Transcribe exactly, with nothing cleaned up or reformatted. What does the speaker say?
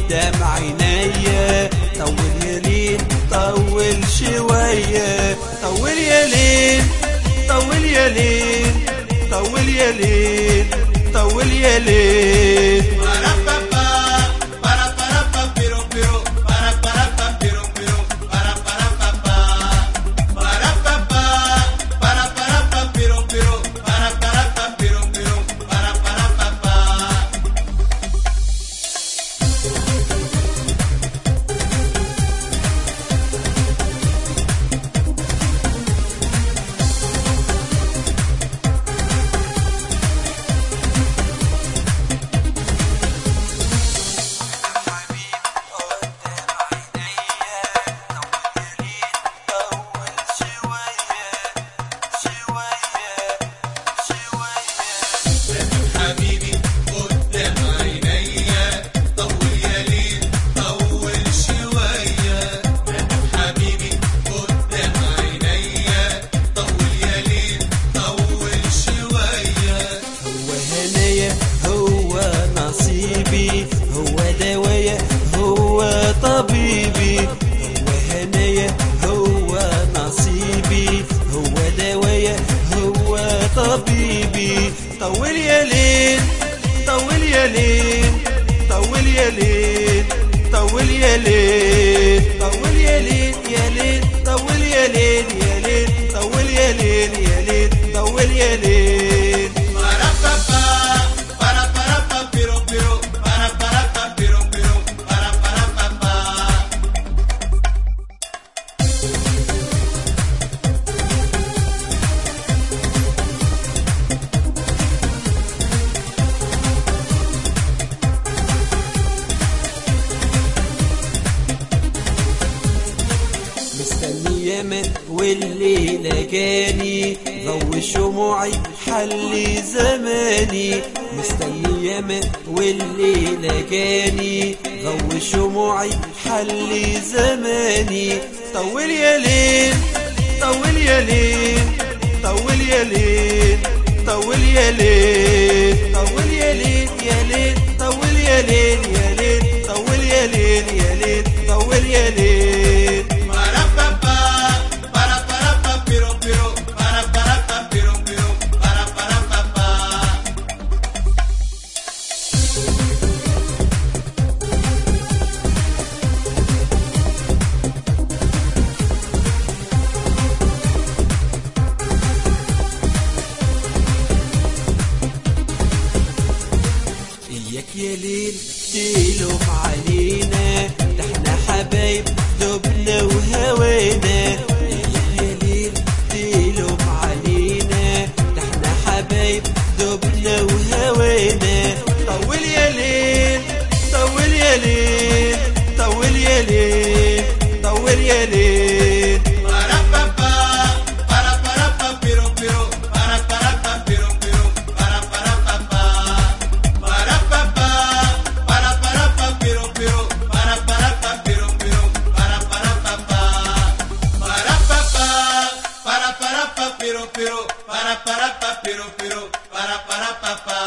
قدام عينيا. طول يا ليل طول شوية، طول يا ليل طول يا ليل طول يا ليل طول يا ليل. هو دوايا هو طبيبي، هو هنايا هو نصيبي، هو دوايا هو طبيبي. طول يا ليل طول يا ليل طول يا ليل طول يا ليل طول يا ليل يا ليل طول يا ليل يا ليل طول يا ليل يا ليل طول يا ليل. مستني ياما والليلة جاني، ضو شموعي حل زماني. مستني ياما والليلة جاني، ضو شموعي حل زماني. طول يا ليل طول يا ليل طول يا ليل طول يا ليل طول يا ليل يا ليل طول يا ليل يا ليل طول يا ليل يا ليل طول يا ليل. إياك يا ليل تلوم علينا، ده احنا حبايب دبنا وهوينا. إياك يا ليل تلوم علينا، ده احنا حبايب دبنا وهوينا. طول يا ليل طول يا ليل طول يا ليل طول يا ليل. Pero, pero, para, para, pa, pero, pero, para, para, pa, pa.